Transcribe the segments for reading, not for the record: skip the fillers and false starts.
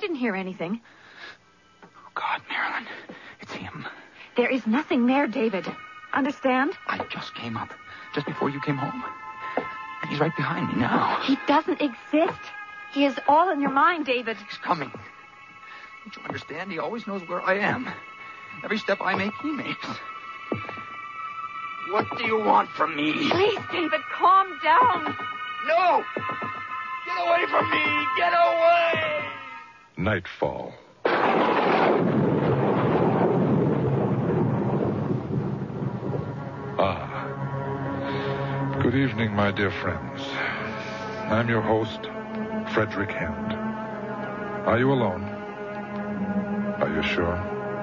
didn't hear anything. Oh, God, Marilyn. It's him. There is nothing there, David. Understand? I just came up, just before you came home. And he's right behind me now. He doesn't exist. He is all in your mind, David. He's coming. Don't you understand? He always knows where I am. Every step I make, he makes. What do you want from me? Please, David, calm down. No! Get away from me! Get away! Nightfall. Good evening, my dear friends. I'm your host, Frederick Hand. Are you alone? Are you sure?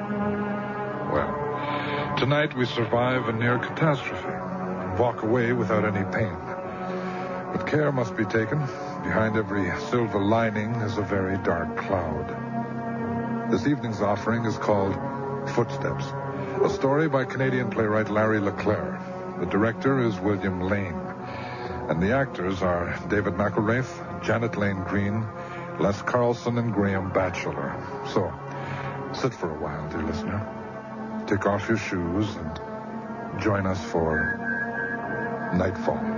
Well, tonight we survive a near catastrophe and walk away without any pain. But care must be taken. Behind every silver lining is a very dark cloud. This evening's offering is called Footsteps, a story by Canadian playwright Larry Leclerc. The director is William Lane. And the actors are David McElraith, Janet Lane Green, Les Carlson, and Graham Batchelor. So, sit for a while, dear listener. Take off your shoes and join us for Nightfall.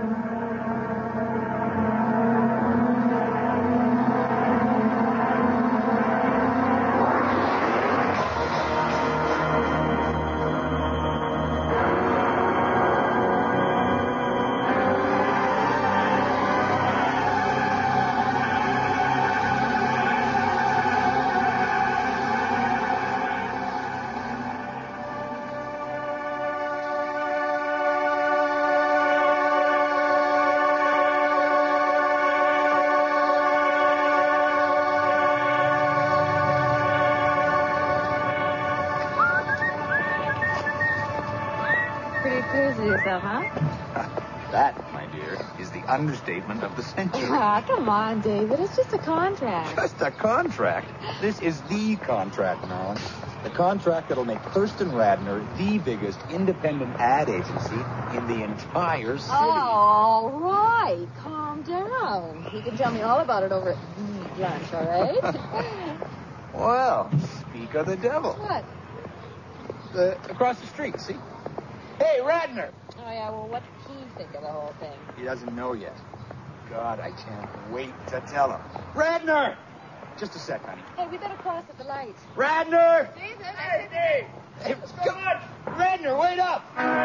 That, my dear, is the understatement of the century. Ah, come on, David. It's just a contract. Just a contract? This is the contract, Marilyn. The contract that'll make Thurston Radner the biggest independent ad agency in the entire city. Oh, all right. Calm down. You can tell me all about it over at lunch, all right? Well, speak of the devil. What? Across the street, see? Hey, Radner! Oh, yeah, well, what did he think of the whole thing? He doesn't know yet. God, I can't wait to tell him. Radner! Just a sec, honey. Hey, we better cross at the light. Radner! Jesus! Hey, Dave! Hey, come on! Radner, wait up!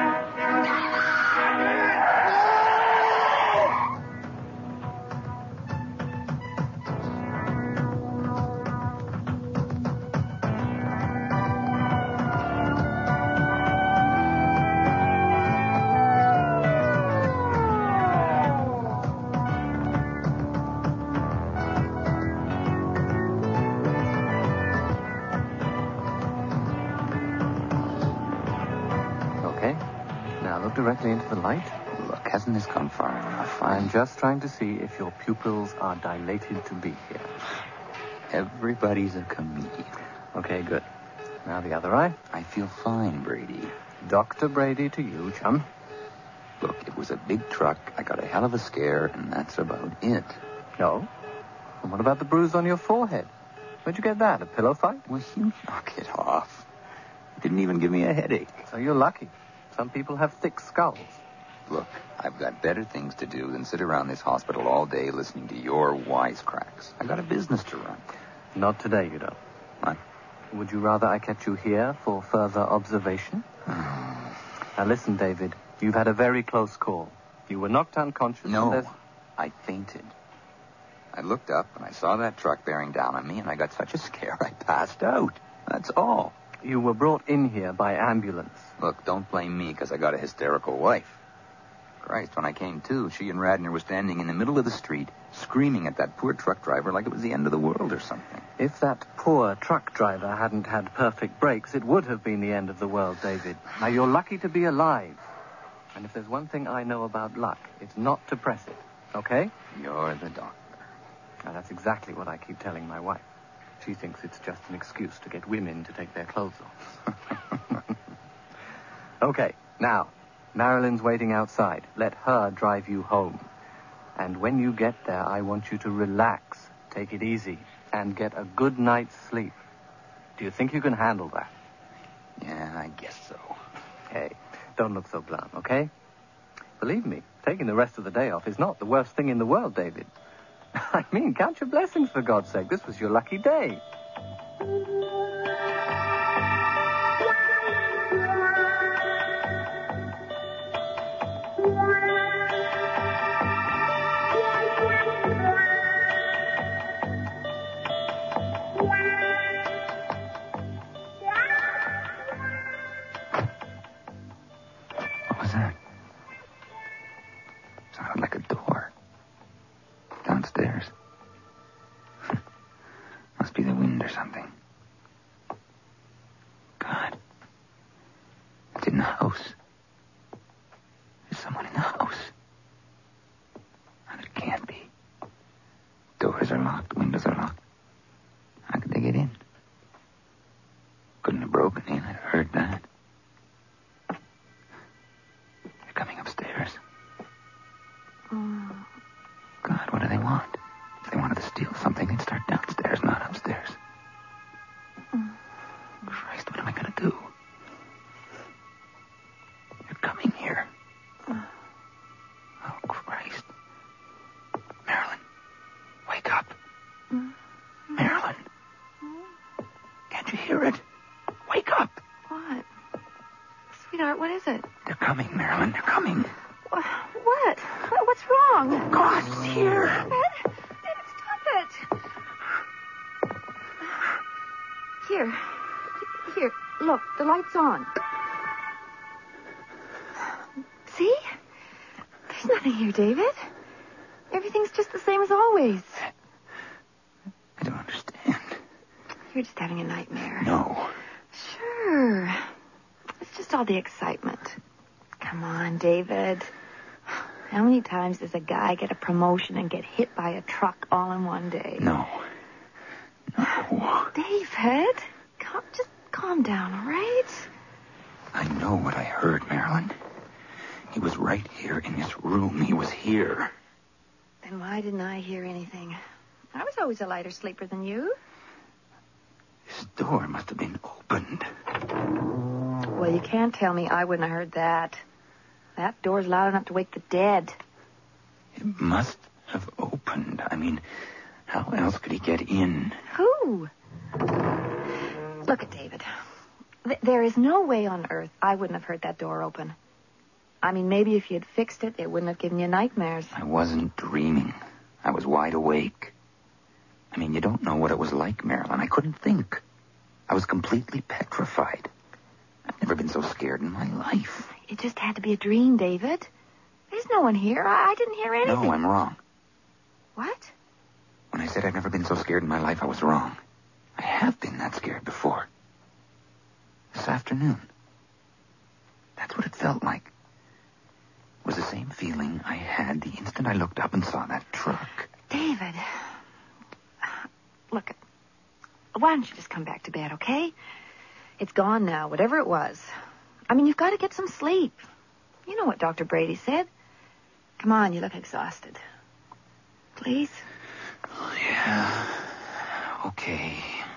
Directly into the light? Look, hasn't this gone far enough? I'm just trying to see if your pupils are dilated to be here. Everybody's a comedian. Okay, good. Now the other eye. I feel fine, Brady. Dr. Brady to you, chum. Look, it was a big truck. I got a hell of a scare, and that's about it. No? And what about the bruise on your forehead? Where'd you get that? A pillow fight? Well, you knock it off. It didn't even give me a headache. So you're lucky. Some people have thick skulls. Look, I've got better things to do than sit around this hospital all day listening to your wisecracks. I got a business to run. Not today, you don't. What? Would you rather I kept you here for further observation? Now listen, David. You've had a very close call. You were knocked unconscious. No, I fainted. I looked up and I saw that truck bearing down on me, and I got such a scare I passed out. That's all. You were brought in here by ambulance. Look, don't blame me because I got a hysterical wife. Christ, when I came to, she and Radner were standing in the middle of the street, screaming at that poor truck driver like it was the end of the world or something. If that poor truck driver hadn't had perfect brakes, it would have been the end of the world, David. Now, you're lucky to be alive. And if there's one thing I know about luck, it's not to press it. Okay? You're the doctor. Now, that's exactly what I keep telling my wife. She thinks it's just an excuse to get women to take their clothes off. Okay, now, Marilyn's waiting outside. Let her drive you home. And when you get there, I want you to relax, take it easy, and get a good night's sleep. Do you think you can handle that? Yeah, I guess so. Hey, don't look so glum, okay? Believe me, taking the rest of the day off is not the worst thing in the world, David. I mean, count your blessings, for God's sake. This was your lucky day. What was that? Sounded like a door. Downstairs. Must be the wind or something. God. It's in the house. There's someone in the house. No, there can't be. Doors are locked. Windows are locked. How could they get in? Couldn't have broken in. I'd have heard that. They're coming upstairs. God, what do they want? If they wanted to steal something, they'd start downstairs, not upstairs. Christ, what am I going to do? They're coming here. Oh, Christ. Marilyn, wake up. Marilyn. Can't you hear it? Wake up. What? Sweetheart, what is it? They're coming, Marilyn. They're coming. What? What's wrong? God, it's here. David, stop it. Here, look, the light's on. See? There's nothing here, David. Everything's just the same as always. I don't understand. You're just having a nightmare. No. Sure. It's just all the excitement. Come on, David. How many times does a guy get a promotion and get hit by a truck all in one day? No. David, just calm down, all right? I know what I heard, Marilyn. He was right here in this room. He was here. Then why didn't I hear anything? I was always a lighter sleeper than you. This door must have been opened. Well, you can't tell me I wouldn't have heard that. That door's loud enough to wake the dead. It must have opened. I mean, how else could he get in? Who? Look at David. There is no way on earth I wouldn't have heard that door open. I mean, maybe if you had fixed it, it wouldn't have given you nightmares. I wasn't dreaming. I was wide awake. I mean, you don't know what it was like, Marilyn. I couldn't think. I was completely petrified. I've never been so scared in my life. It just had to be a dream, David. There's no one here. I didn't hear anything. No, I'm wrong. What? When I said I've never been so scared in my life, I was wrong. I have been that scared before. This afternoon. That's what it felt like. It was the same feeling I had the instant I looked up and saw that truck. David. Look, why don't you just come back to bed, okay? It's gone now, whatever it was. I mean, you've got to get some sleep. You know what Dr. Brady said. Come on, you look exhausted. Please? Oh, yeah. Okay.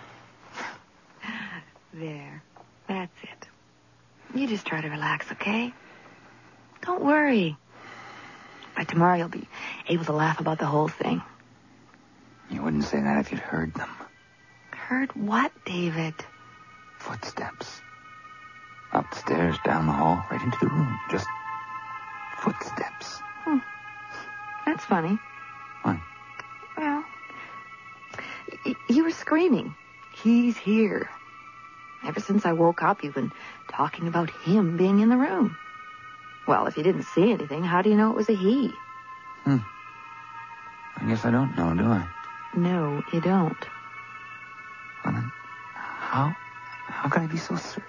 There. That's it. You just try to relax, okay? Don't worry. By tomorrow you'll be able to laugh about the whole thing. You wouldn't say that if you'd heard them. Heard what, David? Footsteps. Up the stairs, down the hall, right into the room. Just footsteps. That's funny. What? Well, you were screaming. He's here. Ever since I woke up, you've been talking about him being in the room. Well, if you didn't see anything, how do you know it was a he? I guess I don't know, do I? No, you don't. Well, then, how can I be so certain?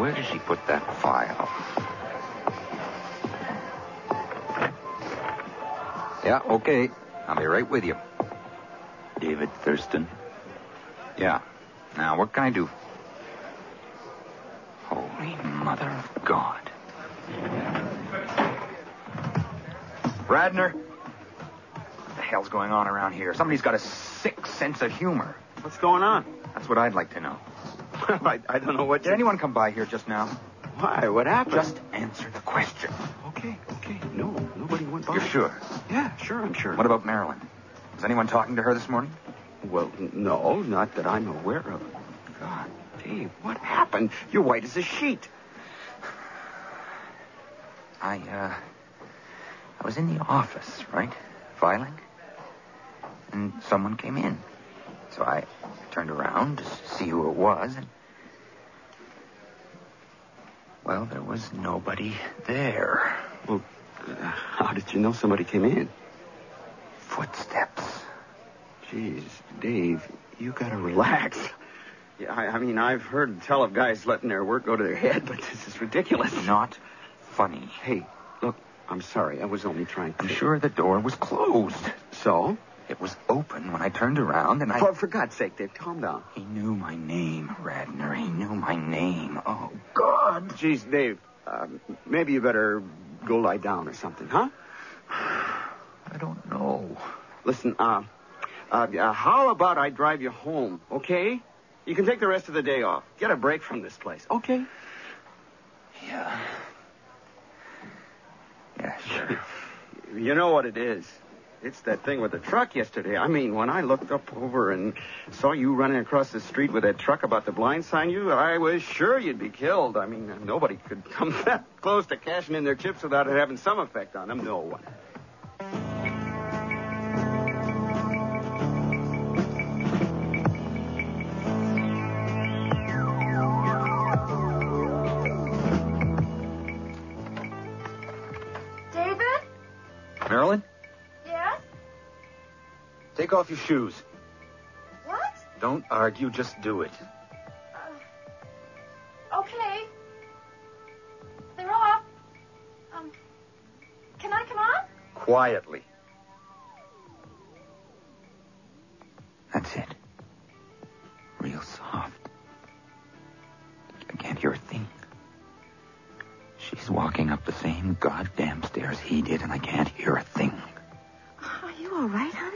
where did she put that file? Yeah, okay. I'll be right with you. David Thurston. Yeah. Now, what can I do? Holy Mother of God. Radner? What the hell's going on around here? Somebody's got a sick sense of humor. What's going on? That's what I'd like to know. I don't know what... Did anyone come by here just now? Why? What happened? Just answer the question. Okay. No, nobody went by. You're sure? Yeah, sure, I'm sure. What about Marilyn? Was anyone talking to her this morning? Well, no, not that I'm aware of. God, Dave, what happened? You're white as a sheet. I was in the office, right? Filing. And someone came in. So I turned around to see who it was, and... well, there was nobody there. Well, how did you know somebody came in? Footsteps. Jeez, Dave, you gotta relax. Yeah, I mean, I've heard tell of guys letting their work go to their head, but this is ridiculous. Not funny. Hey, look, I'm sorry. I was only trying to... I'm sure the door was closed. So? It was open when I turned around, and For God's sake, Dave, calm down. He knew my name, Radner. He knew my name. Oh, God. Jeez, Dave, maybe you better go lie down or something, huh? I don't know. Listen, how about I drive you home, okay? You can take the rest of the day off. Get a break from this place, okay? Yeah. Yeah, sure. You know what it is. It's that thing with the truck yesterday. I mean, when I looked up over and saw you running across the street with that truck about to blindside you, I was sure you'd be killed. I mean, nobody could come that close to cashing in their chips without it having some effect on them. No one. David? Marilyn? Yes? Take off your shoes. What? Don't argue, just do it. Okay. They're off. Can I come on? Quietly. That's it. Real soft. I can't hear a thing. She's walking up the same goddamn stairs he did, and I can't hear a thing. Are you all right, honey?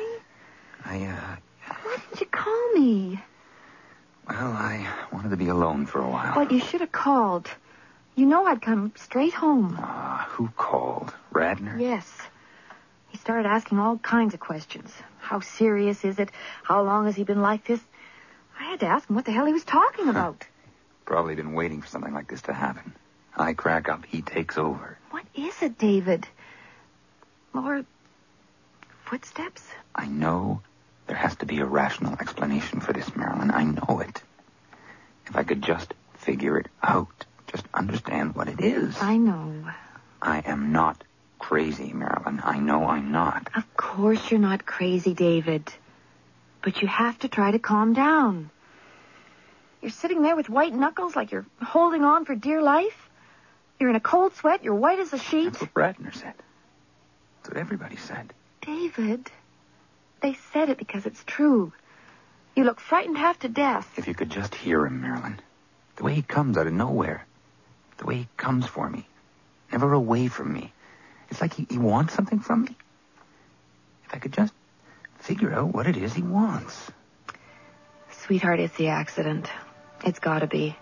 Why didn't you call me? Well, I wanted to be alone for a while. Well, you should have called. You know I'd come straight home. Who called? Radner? Yes. He started asking all kinds of questions. How serious is it? How long has he been like this? I had to ask him what the hell he was talking about. Probably been waiting for something like this to happen. I crack up, he takes over. What is it, David? More footsteps? I know there has to be a rational explanation for this, Marilyn. I know it. If I could just figure it out, just understand what it is. I know. I am not crazy, Marilyn. I know I'm not. Of course you're not crazy, David. But you have to try to calm down. You're sitting there with white knuckles like you're holding on for dear life. You're in a cold sweat. You're white as a sheet. That's what Radner said. That's what everybody said. David, they said it because it's true. You look frightened half to death. If you could just hear him, Marilyn. The way he comes out of nowhere. The way he comes for me. Never away from me. It's like he wants something from me. If I could just figure out what it is he wants. Sweetheart, it's the accident. It's got to be.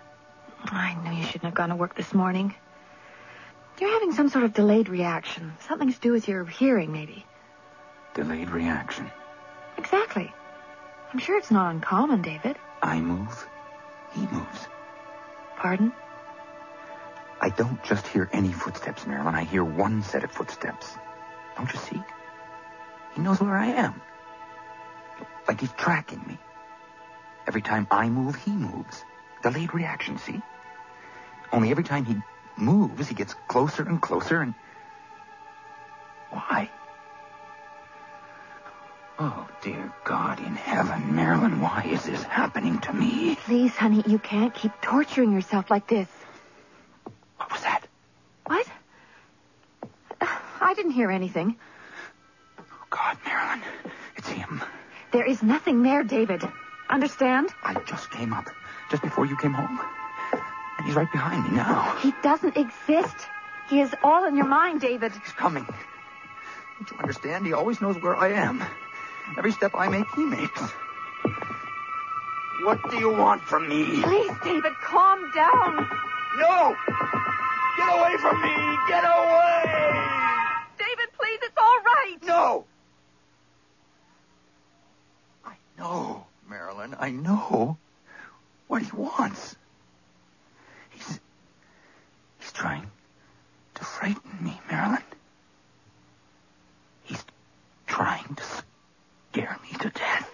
I knew you shouldn't have gone to work this morning. You're having some sort of delayed reaction. Something to do with your hearing, maybe. Delayed reaction. Exactly. I'm sure it's not uncommon, David. I move. He moves. Pardon? I don't just hear any footsteps, Marilyn. I hear one set of footsteps. Don't you see? He knows where I am. Like he's tracking me. Every time I move, he moves. Delayed reaction, see? Only every time he moves, he gets closer and closer and... Why? Oh, dear God in heaven, Marilyn, why is this happening to me? Please, honey, you can't keep torturing yourself like this. What was that? What? I didn't hear anything. Oh, God, Marilyn. It's him. There is nothing there, David. Understand? I just came up, just before you came home. And he's right behind me now. He doesn't exist. He is all in your mind, David. He's coming. Don't you understand? He always knows where I am. Every step I make, he makes. What do you want from me? Please, David, calm down. No! Get away from me! Get away! David, please, it's all right. No! I know, Marilyn, I know what he wants. He's trying to frighten me, Marilyn. He's trying to scare me to death.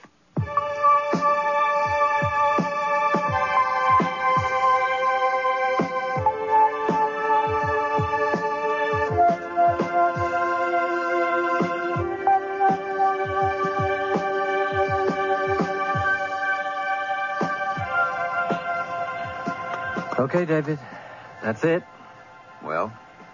Okay, David. That's it. Well?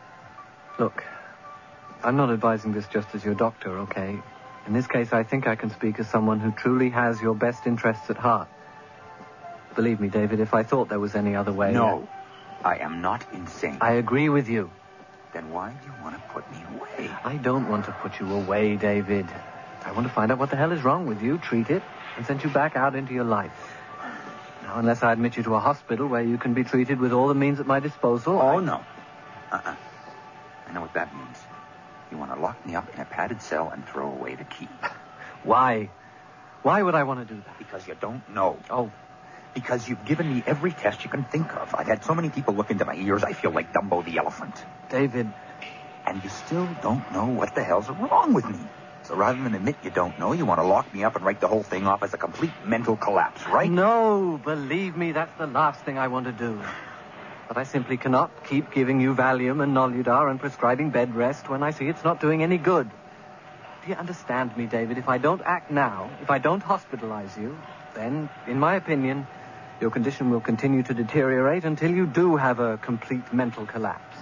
Look, I'm not advising this just as your doctor, okay? In this case, I think I can speak as someone who truly has your best interests at heart. Believe me, David, if I thought there was any other way... No, I am not insane. I agree with you. Then why do you want to put me away? I don't want to put you away, David. I want to find out what the hell is wrong with you, treat it, and send you back out into your life. Now, unless I admit you to a hospital where you can be treated with all the means at my disposal... No. I know what that means. You want to lock me up in a padded cell and throw away the key. Why? Why would I want to do that? Because you don't know. Oh. Because you've given me every test you can think of. I've had so many people look into my ears, I feel like Dumbo the elephant. David. And you still don't know what the hell's wrong with me. So rather than admit you don't know, you want to lock me up and write the whole thing off as a complete mental collapse, right? No, believe me, that's the last thing I want to do. But I simply cannot keep giving you Valium and Noludar and prescribing bed rest when I see it's not doing any good. Do you understand me, David? If I don't act now, if I don't hospitalize you, then, in my opinion, your condition will continue to deteriorate until you do have a complete mental collapse.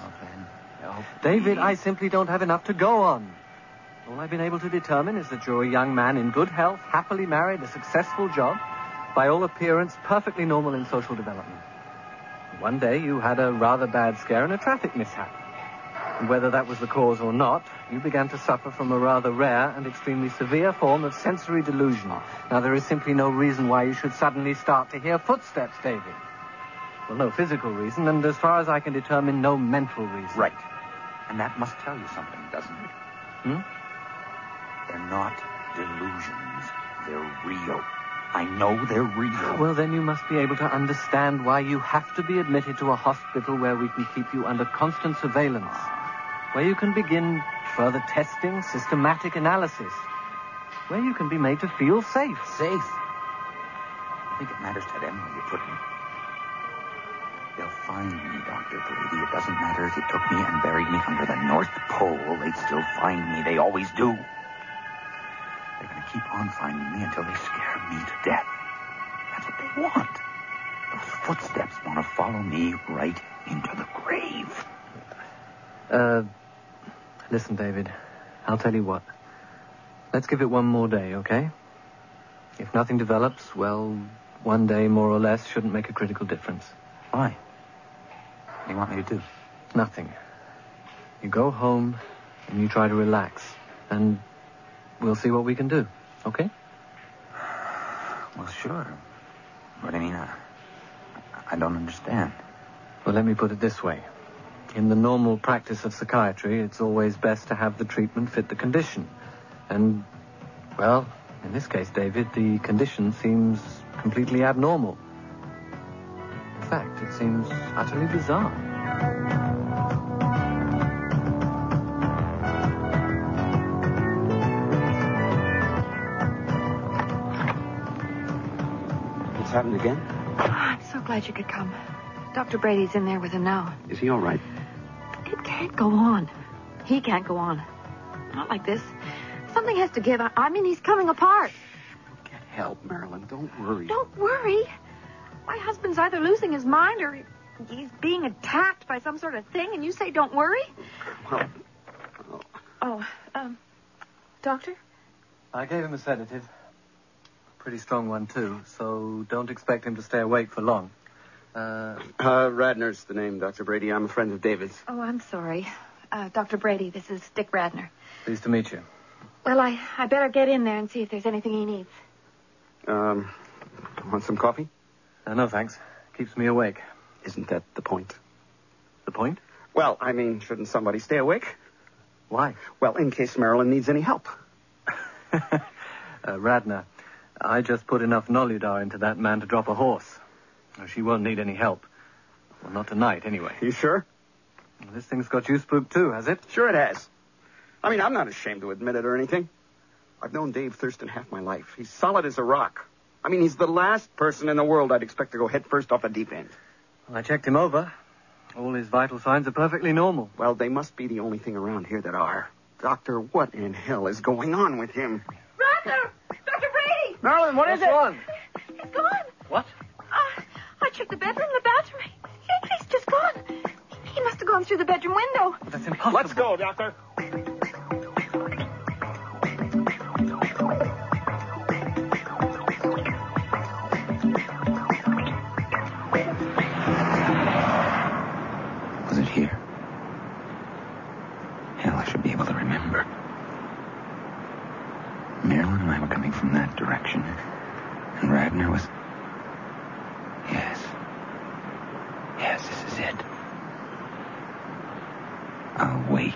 David, I simply don't have enough to go on. All I've been able to determine is that you're a young man in good health, happily married, a successful job, by all appearance, perfectly normal in social development. One day you had a rather bad scare in a traffic mishap. And whether that was the cause or not, you began to suffer from a rather rare and extremely severe form of sensory delusion. Now, there is simply no reason why you should suddenly start to hear footsteps, David. Well, no physical reason, and as far as I can determine, no mental reason. Right. And that must tell you something, doesn't it? They're not delusions. They're real. I know they're real. Well, then you must be able to understand why you have to be admitted to a hospital where we can keep you under constant surveillance, where you can begin further testing, systematic analysis, where you can be made to feel safe. Safe? I think it matters to them where you put me. They'll find me, Dr. Brady. It doesn't matter if you took me and buried me under the North Pole. They'd still find me. They always do. They're going to keep on finding me until they scare me to death. That's what they want. Those footsteps want to follow me right into the grave. Listen, David. I'll tell you what. Let's give it one more day, okay? If nothing develops, well, one day more or less shouldn't make a critical difference. Why? What do you want me to do? Nothing. You go home and you try to relax. And we'll see what we can do, okay? Well, sure. But I mean, I don't understand. Well, let me put it this way. In the normal practice of psychiatry, it's always best to have the treatment fit the condition. And, well, in this case, David, the condition seems completely abnormal. In fact, it seems utterly bizarre. What's happened again? I'm so glad you could come. Dr. Brady's in there with him now. Is he all right? It can't go on. He can't go on. Not like this. Something has to give. I mean, he's coming apart. Get help, Marilyn. Don't worry. Don't worry. He's either losing his mind or he's being attacked by some sort of thing, and you say don't worry? Well, Doctor? I gave him a sedative. Pretty strong one, too, so don't expect him to stay awake for long. Radner's the name, Dr. Brady. I'm a friend of David's. Oh, I'm sorry. Dr. Brady, this is Dick Radner. Pleased to meet you. Well, I better get in there and see if there's anything he needs. Want some coffee? No, thanks. Keeps me awake. Isn't that the point? The point? Well, I mean, shouldn't somebody stay awake? Why? Well, in case Marilyn needs any help. Radner, I just put enough Noludar into that man to drop a horse. She won't need any help. Well, not tonight, anyway. You sure? Well, this thing's got you spooked, too, has it? Sure it has. I mean, I'm not ashamed to admit it or anything. I've known Dave Thurston half my life. He's solid as a rock. I mean, he's the last person in the world I'd expect to go head first off a deep end. Well, I checked him over. All his vital signs are perfectly normal. Well, they must be the only thing around here that are. Doctor, what in hell is going on with him? Radner! Dr. Brady! Marilyn, what is it? He's gone. What? I checked the bedroom, the bathroom. He's just gone. He must have gone through the bedroom window. But that's impossible. Let's go, Doctor. Was it here? Hell, I should be able to remember. Marilyn and I were coming from that direction. And Radner was... Yes, this is it. I'll wait.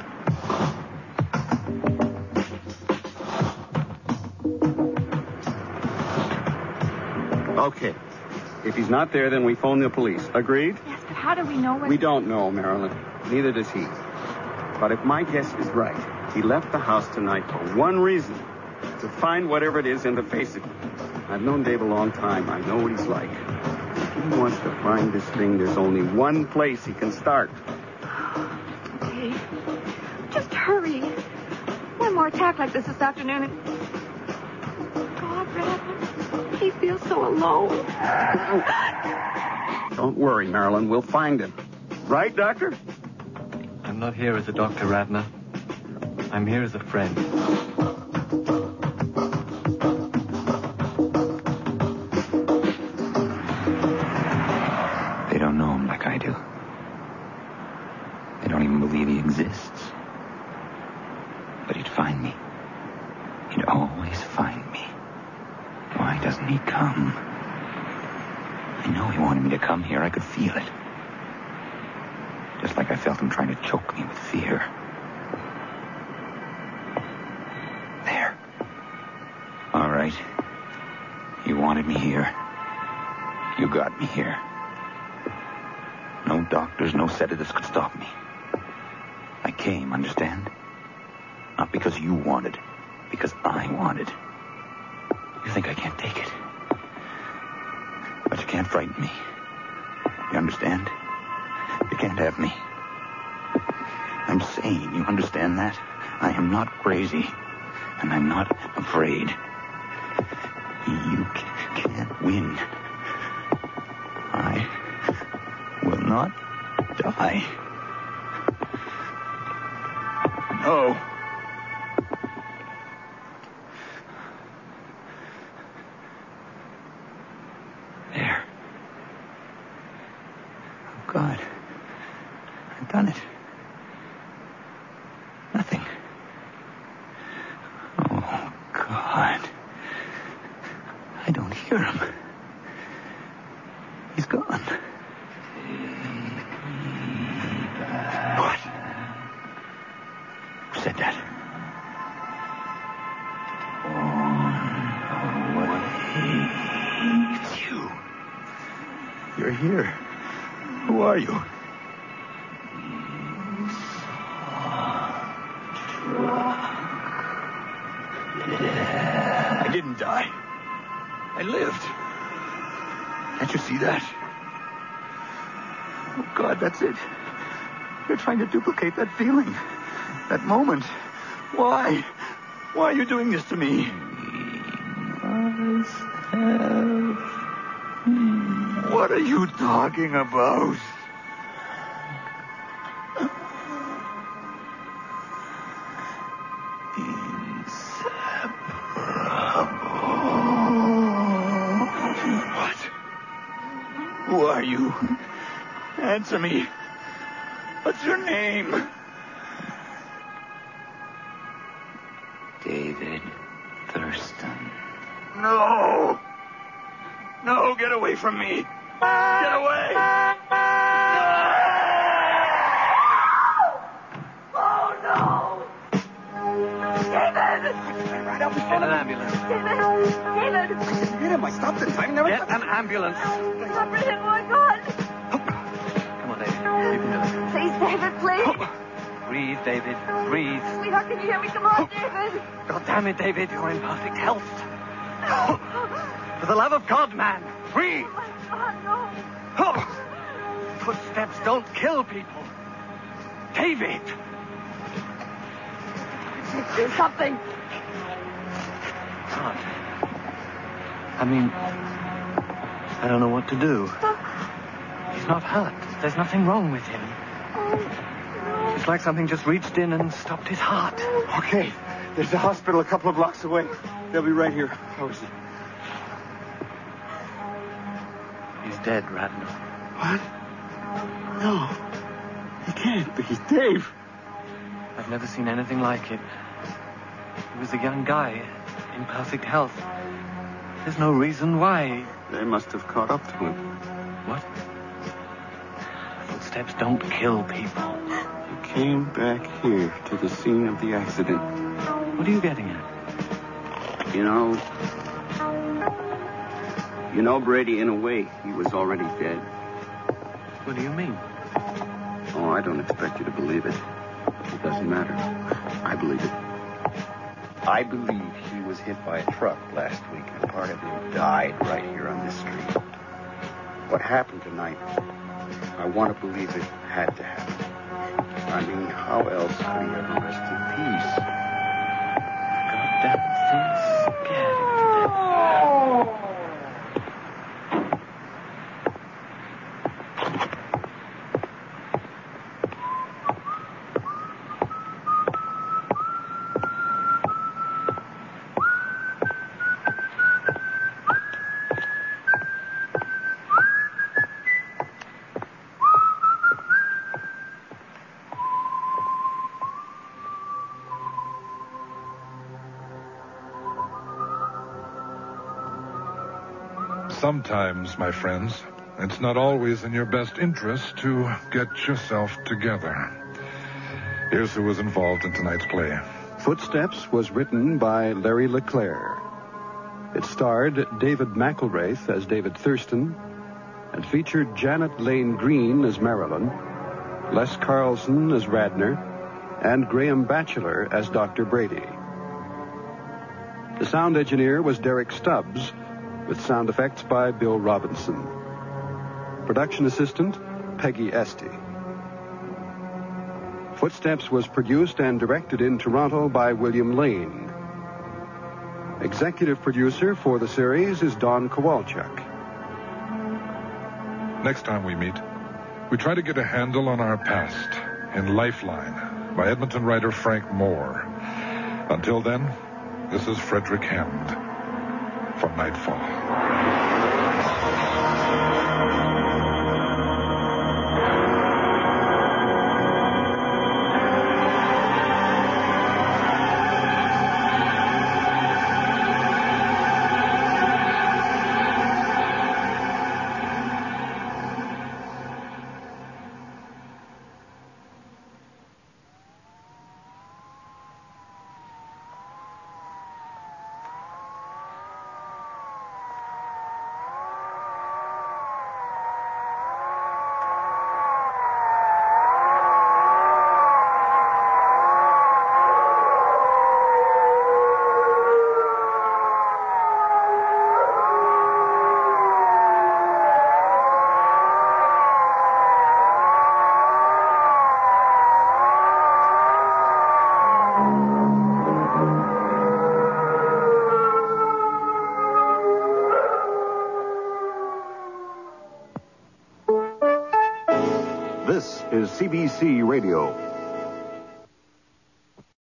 Okay. If he's not there, then we phone the police. Agreed? Yes, but how do we know when... We don't know, Marilyn. Neither does he. But if my guess is right, he left the house tonight for one reason. To find whatever it is and to face it. I've known Dave a long time. I know what he's like. If he wants to find this thing, there's only one place he can start. Okay. Just hurry. One more attack like this afternoon and... God, Radner, he feels so alone. Don't worry, Marilyn. We'll find him. Right, Doctor? I'm not here as a doctor, Radner. I'm here as a friend. They don't know him like I do. They don't even believe he exists. But he'd find me. He'd always find me. Why doesn't he come? I know he wanted me to come here. I could feel it. Just like I felt him trying to choke me with fear. There. All right. You wanted me here. You got me here. No doctors, no sedatives could stop me. I came, understand? Not because you wanted, because I wanted. You think I can't take it? But you can't frighten me. You understand? You can't have me. I'm sane, you understand that? I am not crazy, and I'm not afraid. You can't win. I will not die. No. There. Oh, God. I've done it. Nothing. Oh, God. I don't hear him. He's gone. What? Who said that? On away. It's you. You're here. Who are you? I didn't die. I lived. Can't you see that? Oh, God, that's it. You're trying to duplicate that feeling. That moment. Why? Why are you doing this to me? What? What are you talking about? What? Who are you? Answer me. What's your name? David Thurston. No! No, get away from me! Get away! Oh, no! David! Right up, get an ambulance. David! Hit him. I stopped the time. Never. Get an ambulance. Cover him, oh God! Come on, David. You can do it. Please, David, please. Breathe, David. Breathe. Sweetheart, can you hear me? Come on, David. God damn it, David. You're in perfect health. For the love of God, man. Breathe. Oh, no. Footsteps don't kill people. David. Do something. God. I mean, I don't know what to do. He's not hurt. There's nothing wrong with him. It's like something just reached in and stopped his heart. Okay. There's a hospital a couple of blocks away. They'll be right here. How is he? He's dead, Radnor. What? No. He can't be. Dave. I've never seen anything like it. He was a young guy in perfect health. There's no reason why. They must have caught up to him. What? Footsteps don't kill people. He came back here to the scene of the accident. What are you getting at? You know, Brady, in a way, he was already dead. What do you mean? Oh, I don't expect you to believe it. It doesn't matter. I believe it. I believe he was hit by a truck last week, and part of him died right here on this street. What happened tonight, I want to believe it had to happen. I mean, how else could he ever rest in peace? Goddamn thing's scared him to death. Sometimes, my friends, it's not always in your best interest to get yourself together. Here's who was involved in tonight's play. Footsteps was written by Larry LeClaire. It starred David McElraith as David Thurston and featured Janet Lane Green as Marilyn, Les Carlson as Radnor, and Graham Batchelor as Dr. Brady. The sound engineer was Derek Stubbs, with sound effects by Bill Robinson. Production assistant, Peggy Esty. Footsteps was produced and directed in Toronto by William Lane. Executive producer for the series is Don Kowalchuk. Next time we meet, we try to get a handle on our past in Lifeline by Edmonton writer Frank Moore. Until then, this is Frederick Hend from Nightfall. This is CBC Radio.